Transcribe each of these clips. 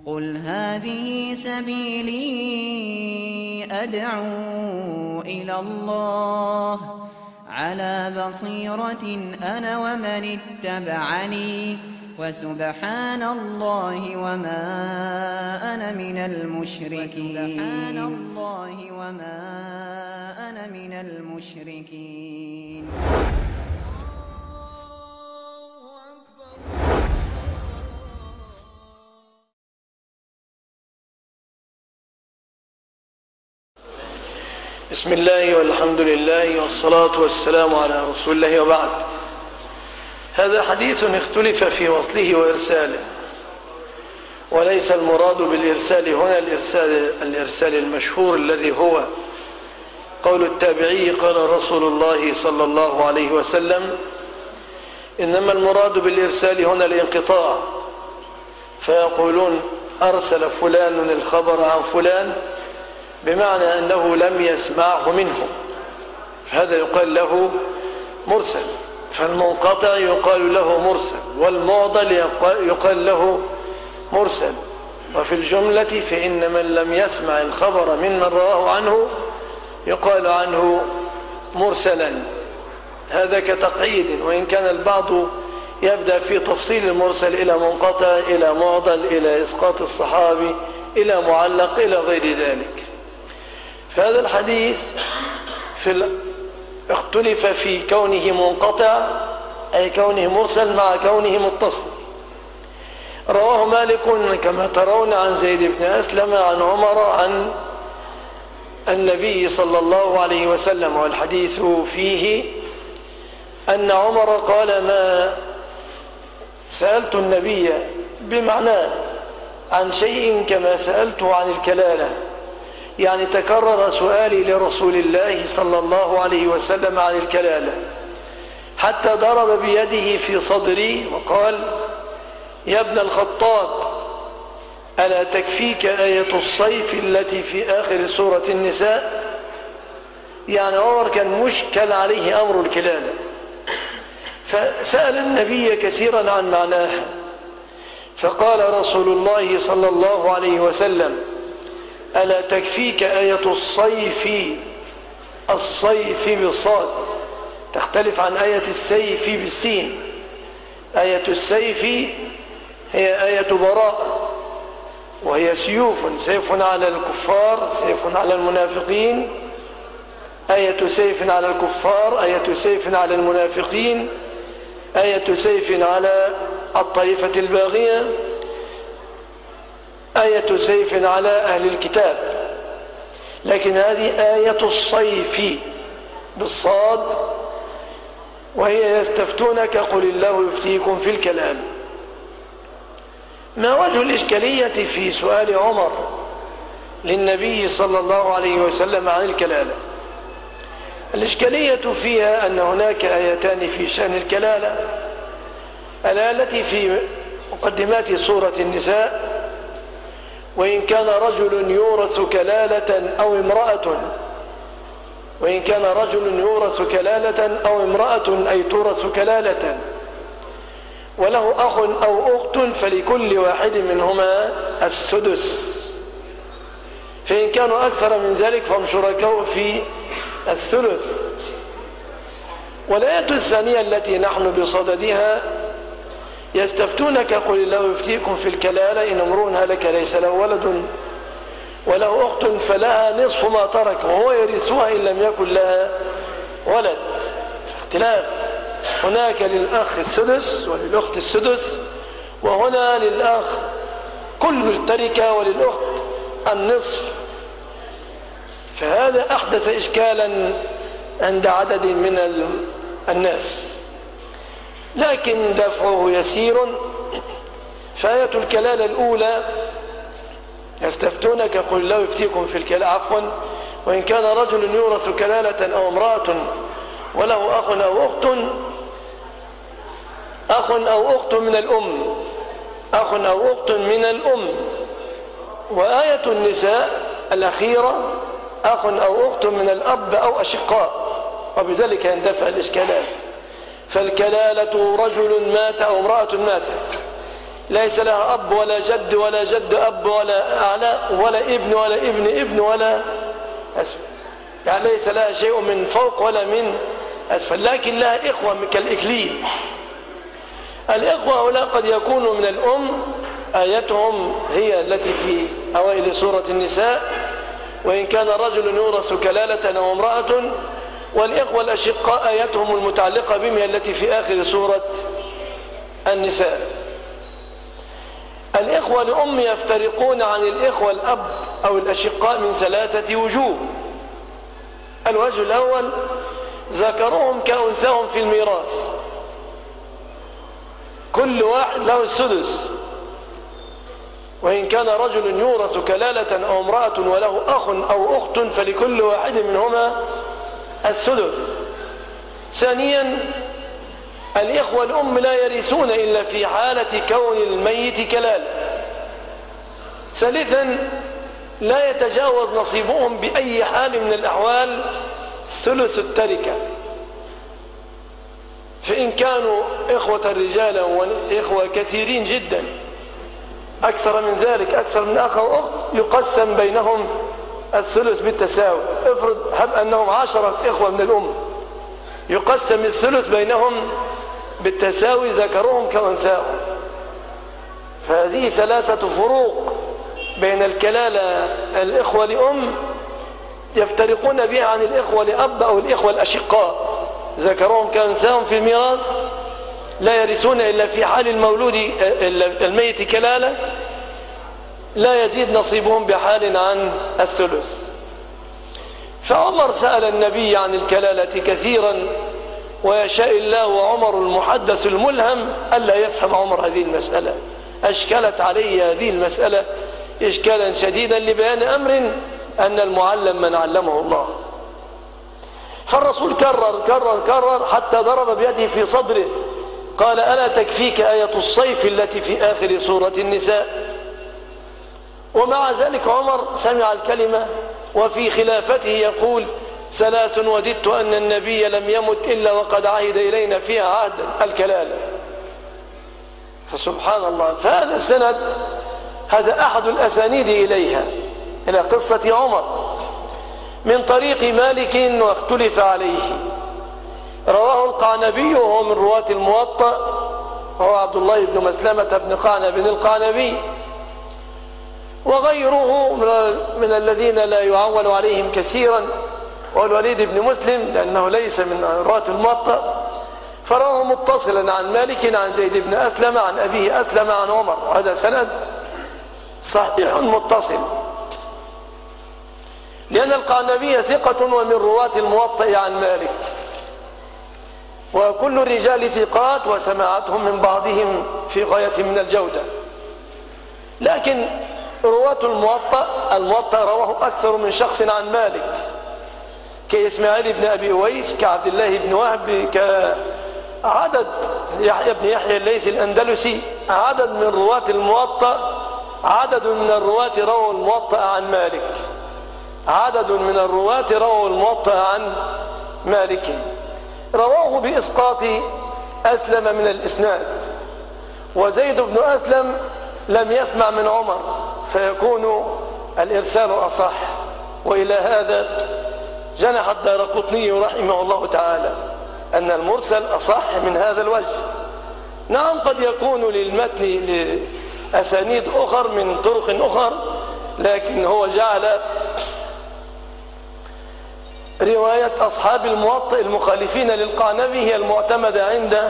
قُلْ هَٰذِهِ سَبِيلِي أَدْعُو إِلَى اللَّهِ ۚ عَلَىٰ بَصِيرَةٍ أَنَا وَمَنِ اتَّبَعَنِي ۖ وَسُبْحَانَ اللَّهِ وَمَا أَنَا مِنَ الْمُشْرِكِينَ. بسم الله والحمد لله والصلاة والسلام على رسول الله، وبعد. هذا حديث اختلف في وصله وإرساله، وليس المراد بالإرسال هنا الإرسال المشهور الذي هو قول التابعي قال رسول الله صلى الله عليه وسلم، إنما المراد بالإرسال هنا الانقطاع، فيقولون أرسل فلان الخبر عن فلان، بمعنى أنه لم يسمعه منه، فهذا يقال له مرسل. فالمنقطع يقال له مرسل، والمعضل يقال له مرسل. وفي الجملة فإن من لم يسمع الخبر ممن رواه عنه يقال عنه مرسلا. هذا كتقعيد، وإن كان البعض يبدأ في تفصيل المرسل إلى منقطع، إلى معضل، إلى إسقاط الصحابي، إلى معلق، إلى غير ذلك. فهذا الحديث اختلف في كونه منقطع، أي كونه مرسل، مع كونه متصل. رواه مالك كما ترون عن زيد بن أسلم عن عمر عن النبي صلى الله عليه وسلم، والحديث فيه أن عمر قال: ما سألت النبي بمعنى عن شيء كما سألته عن الكلالة، يعني تكرر سؤالي لرسول الله صلى الله عليه وسلم عن الكلالة، حتى ضرب بيده في صدري وقال: يا ابن الخطاب، ألا تكفيك آية الصيف التي في آخر سورة النساء؟ يعني عمر كان مشكل عليه أمر الكلالة، فسأل النبي كثيرا عن معناها، فقال رسول الله صلى الله عليه وسلم: ألا تكفيك آية الصيف، الصيف بالصاد، تختلف عن آية السيف بالسين. آية السيف هي آية براء، وهي سيف على الكفار، سيف على المنافقين. آية سيف على الكفار، آية سيف على المنافقين، آية سيف على الطائفة الباغية، آية سيف على أهل الكتاب. لكن هذه آية الصيف بالصاد، وهي يستفتونك قل الله يفتيكم في الكلام. ما وجه الإشكالية في سؤال عمر للنبي صلى الله عليه وسلم عن الكلالة؟ الإشكالية فيها أن هناك آيتان في شأن الكلالة: الآية التي في مقدمات سورة النساء: وإن كان رجل يورث كلالة أو امرأة، وإن كان رجل يورث كلالة أو امرأة، أي تورث كلالة، وله أخ أو أخت، فلكل واحد منهما السدس، فإن كانوا أكثر من ذلك فهم شركاء في الثلث. والآية الثانية التي نحن بصددها: يستفتونك قل الله يفتيكم في الكلالة إن امرؤ هلك ليس له ولد وله أخت فلها نصف ما ترك وهو يرثها إن لم يكن لها ولد. اختلاف، هناك للأخ السدس وللأخت السدس، وهنا للأخ كل التركة وللأخت النصف. فهذا أحدث إشكالا عند عدد من الناس، لكن دفعه يسير. فآية الكلالة الأولى: يستفتونك قل الله يفتيكم في الكلالة، وإن كان رجل يورث كلالة أو امرأة وله أخ أو أخت من الأم، أخ أو أخت من الأم. وآية النساء الأخيرة: أخ أو أخت من الأب أو أشقاء، وبذلك يندفع الإشكالات. فالكلالة رجل مات أو امرأة ماتت، ليس لها أب ولا جد ولا جد أب ولا أعلى ولا ابن ولا ابن ابن ولا أسفل، يعني ليس لها شيء من فوق ولا من أسفل، لكن لها إخوة كالإكليل. الإخوة هؤلاء قد يكونوا من الأم، آيتهم هي التي في أوائل سورة النساء، وإن كان رجل يورث كلالة أو امرأة، والإخوة الأشقاء آيتهم المتعلقة بهم التي في آخر سورة النساء. الإخوة لأم يفترقون عن الإخوة الأب أو الأشقاء من 3 وجوه. الوجه الأول ذكرهم كأنثاهم في الميراث، كل واحد له السدس، وإن كان رجل يورث كلالة أو امرأة وله أخ أو أخت فلكل واحد منهما السدس. ثانيا الإخوة الأم لا يرثون إلا في حالة كون الميت كلالة. ثالثا لا يتجاوز نصيبهم بأي حال من الأحوال ثلث التركة، فإن كانوا إخوة رجالا وإخوة كثيرين جدا أكثر من ذلك، أكثر من أخ أو أخت، يقسم بينهم الثلث بالتساوي. افرض هب أنهم 10 إخوة من الأم، يقسم الثلث بينهم بالتساوي ذكرهم كأنثاهم. فهذه 3 فروق بين الكلالة الإخوة لأم يفترقون بها عن الإخوة لأب أو الإخوة الأشقاء، ذكرهم كأنثاهم في الميراث، لا يرثون إلا في حال المولود الميت كلالة، لا يزيد نصيبهم بحال عن الثلث. فعمر سأل النبي عن الكلالة كثيرا، ويشاء الله وعمر المحدث الملهم ألا يفهم عمر هذه المسألة. أشكلت علي هذه المسألة إشكالا شديدا لبيان أمر أن المعلم من علمه الله. فالرسول كرر حتى ضرب بيده في صدره، قال ألا تكفيك آية الصيف التي في آخر سورة النساء؟ ومع ذلك عمر سمع الكلمة، وفي خلافته يقول 3 وددت أن النبي لم يمت إلا وقد عهد إلينا فيها عهدا الكلالة. فسبحان الله، فهذا السند هذا أحد الأسانيد إليها، إلى قصة عمر، من طريق مالك واختلف عليه. رواه القعنبي وهو من رواة الموطأ، وهو عبد الله بن مسلمة بن قعنب القعنبي، وغيره من الذين لا يعول عليهم كثيرا، والوليد بن مسلم لأنه ليس من رواة الموطأ، فرواه متصلا عن مالك عن زيد بن أسلم عن أبيه أسلم عن عمر، وهذا سند صحيح متصل، لأن القعنبي ثقة ومن رواة الموطأ عن مالك، وكل الرجال ثقات وسماعتهم من بعضهم في غاية من الجودة. لكن رواة الموطأ رواه أكثر من شخص عن مالك، كإسماعيل بن أبي أويس، كعبد الله بن وهب، كعدد يحيى بن يحيى الليثي الأندلسي، عدد من رواة الموطأ، عدد من الرواة رووا الموطأ عن مالك، عدد من الرواة رووا الموطأ عن مالك. رواه بإسقاط أسلم من الإسناد، وزيد بن أسلم لم يسمع من عمر، فيكون الإرسال أصح. وإلى هذا جنح الدارقطني رحمه الله تعالى أن المرسل أصح من هذا الوجه. نعم قد يكون للمتن لأسانيد أخر من طرق أخر، لكن هو جعل رواية أصحاب الموطأ المخالفين للقعنبي هي المعتمدة عنده،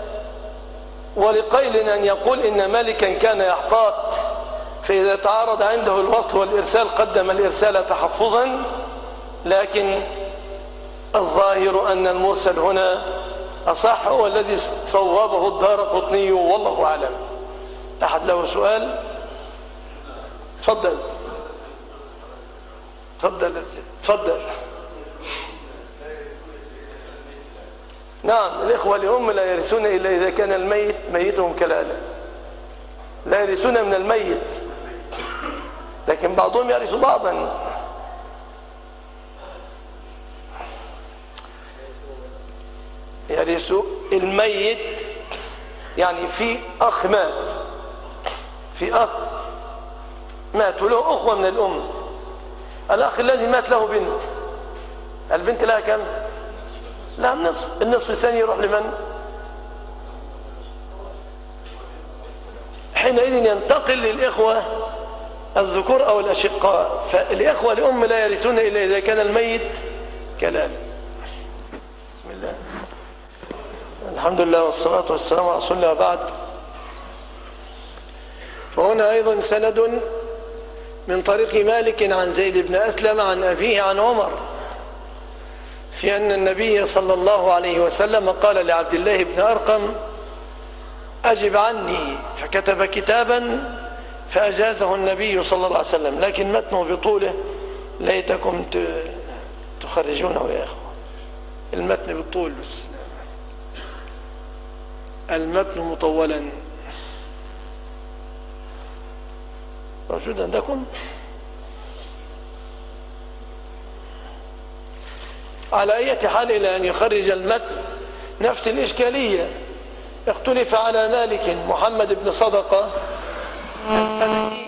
ولقيل أن يقول إن مالكا كان يحتاط، فإذا تعارض عنده الوصل والإرسال قدم الإرسال تحفظا، لكن الظاهر أن المرسل هنا أصح، هو الذي صوابه الدارقطني والله أعلم. أحد له سؤال؟ تفضل تفضل تفضل. نعم الإخوة لهم لا يرثون إلا إذا كان الميت ميتهم كلالة، لا يرثون من الميت، لكن بعضهم يرث بعضا. يرث الميت يعني في أخ مات في أخ مات وله أخوة من الأم، الأخ الذي مات له بنت، البنت لها كم؟ لها النصف. النصف الثاني يروح لمن؟ حينئذ ينتقل للإخوة الذكور أو الأشقاء، فالإخوة لأم لا يرثون إلا إذا كان الميت كذلك. بسم الله، الحمد لله والصلاة والسلام على رسول الله بعد. وهنا أيضا سند من طريق مالك عن زيد بن أسلم عن أبيه عن عمر في أن النبي صلى الله عليه وسلم قال لعبد الله بن أرقم أجب عني، فكتب كتابا فأجازه النبي صلى الله عليه وسلم، لكن متنه بطوله ليتكم تخرجونه يا أخوة. المتن بالطول بس، المتن مطولا موجود عندكم. على أي حال إلى أن يخرج المتن نفس الإشكالية. اختلف على مالك محمد بن صدقة الفلكي،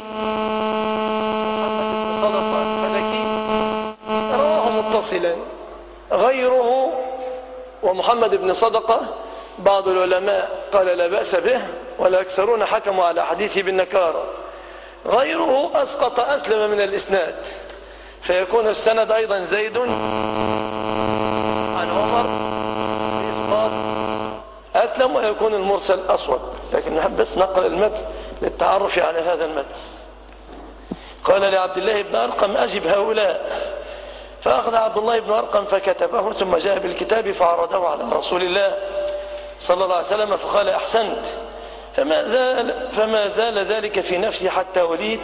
رواه متصلا غيره، ومحمد بن صدقة بعض العلماء قال لا بأس به، والأكثرون حكموا على حديثه بالنكارة. غيره أسقط أسلم من الإسناد، فيكون السند أيضا زيد عن عمر بإسقاط أسلم، ويكون المرسل أصوب. لكن نحب بس نقل المتن للتعرف على هذا المتن. قال لعبد الله بن أرقم أجب هؤلاء، فأخذ عبد الله بن أرقم فكتبه، ثم جاء بالكتاب فعرضه على رسول الله صلى الله عليه وسلم فقال أحسنت، فما زال ذلك في نفسي حتى وليت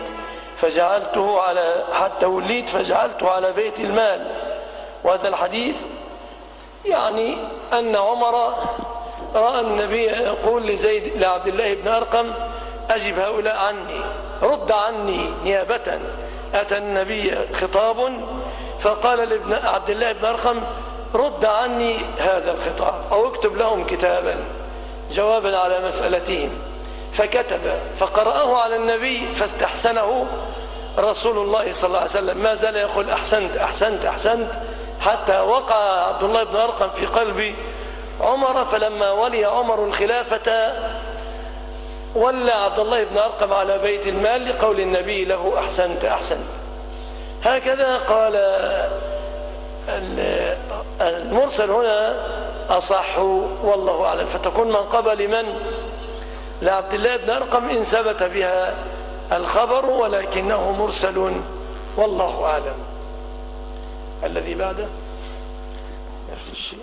فجعلته على بيت المال. وهذا الحديث يعني أن عمر رأى النبي يقول لعبد الله بن أرقم أجب هؤلاء عني، رد عني نيابة. أتى النبي خطاب فقال لعبد الله بن أرقم رد عني هذا الخطاب، أو اكتب لهم كتابا جوابا على مسألتهم. فكتب فقرأه على النبي فاستحسنه رسول الله صلى الله عليه وسلم، ما زال يقول أحسنت أحسنت أحسنت، حتى وقع عبد الله بن أرقم في قلب عمر. فلما ولي عمر الخلافة ولى عبد الله بن أرقم على بيت المال لقول النبي له أحسنت أحسنت. هكذا قال المرسل هنا أصح والله أعلم، فتكون من قبل من؟ لعبد الله بن أرقم إن ثبت بها الخبر، ولكنه مرسل والله أعلم. الذي بعده نفس الشيء.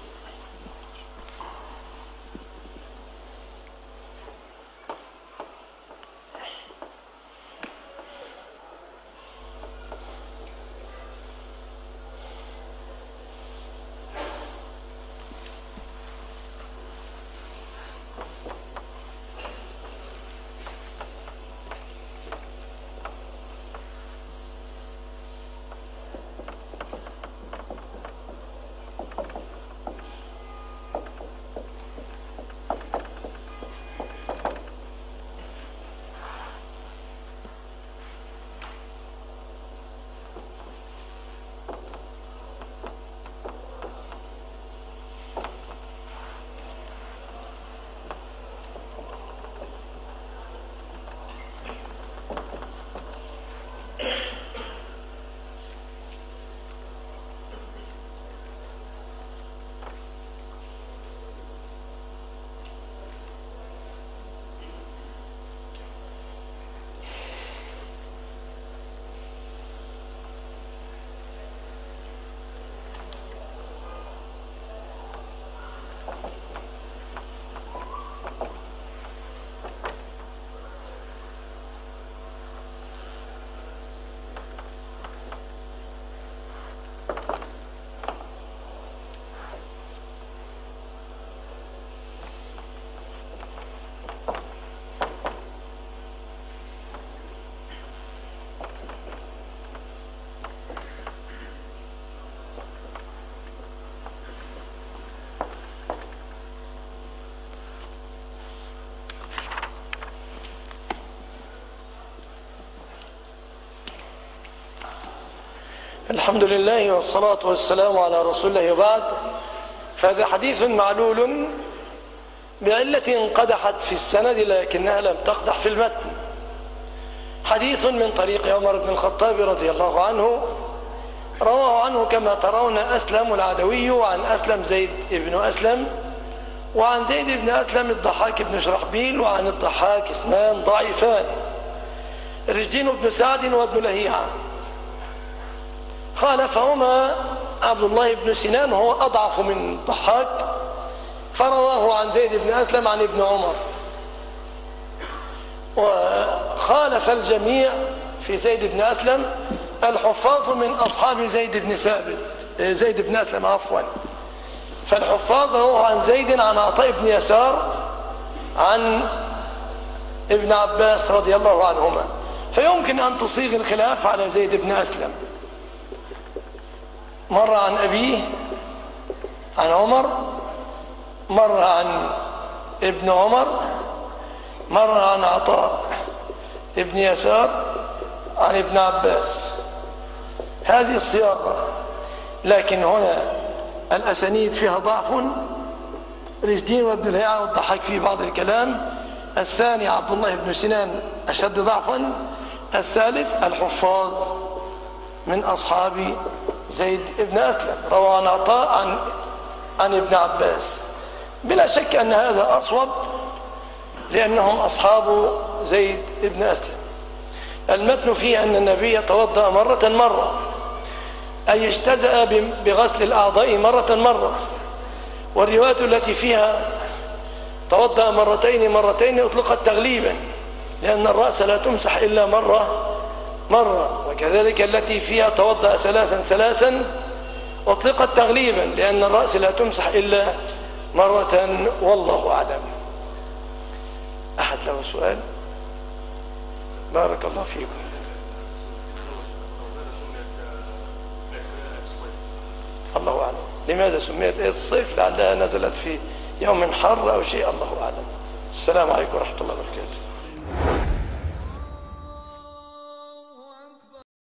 الحمد لله والصلاة والسلام على رسول الله وبعد. فهذا حديث معلول بعلة قدحت في السند لكنها لم تقدح في المتن. حديث من طريق عمر بن الخطاب رضي الله عنه، رواه عنه كما ترون أسلم العدوي، وعن أسلم زيد بن أسلم، وعن زيد بن أسلم الضحاك بن شرحبيل، وعن الضحاك اثنان ضعيفان، رشدين بن سعد وابن لهيعة. خالفهما عبد الله بن سنان وهو أضعف من الضحاك، فرواه عن زيد بن أسلم عن ابن عمر. وخالف الجميع في زيد بن أسلم الحفاظ من أصحاب زيد بن أسلم عفوا. فالحفاظ رواه عن زيد عن عطاء بن يسار عن ابن عباس رضي الله عنهما، فيمكن أن تصيغ الخلاف على زيد بن أسلم. مرة عن أبيه عن عمر، مرة عن ابن عمر، مرة عن عطاء ابن يسار عن ابن عباس، هذه الصياغة. لكن هنا الأسانيد فيها ضعف، رشدين وابن لهيعة والضحاك في بعض الكلام. الثاني عبد الله بن سنان أشد ضعفا. الثالث الحفاظ من أصحاب زيد بن أسلم، روى عن عطاء عن ابن عباس. بلا شك أن هذا أصوب لأنهم أصحاب زيد بن أسلم. المتن فيه أن النبي توضأ مرة، أي اجتزأ بغسل الأعضاء مرة. والرواية التي فيها توضأ مرتين أطلقت تغليبا، لأن الرأس لا تمسح إلا مرة. وكذلك التي فيها توضأ ثلاثا أطلقت تغليبا، لأن الرأس لا تمسح إلا مرة، والله أعلم. أحد له سؤال؟ بارك الله فيكم. الله أعلم. لماذا سميت آية الصيف؟ لعلها نزلت في يوم حر أو شيء، الله أعلم. السلام عليكم ورحمة الله وبركاته.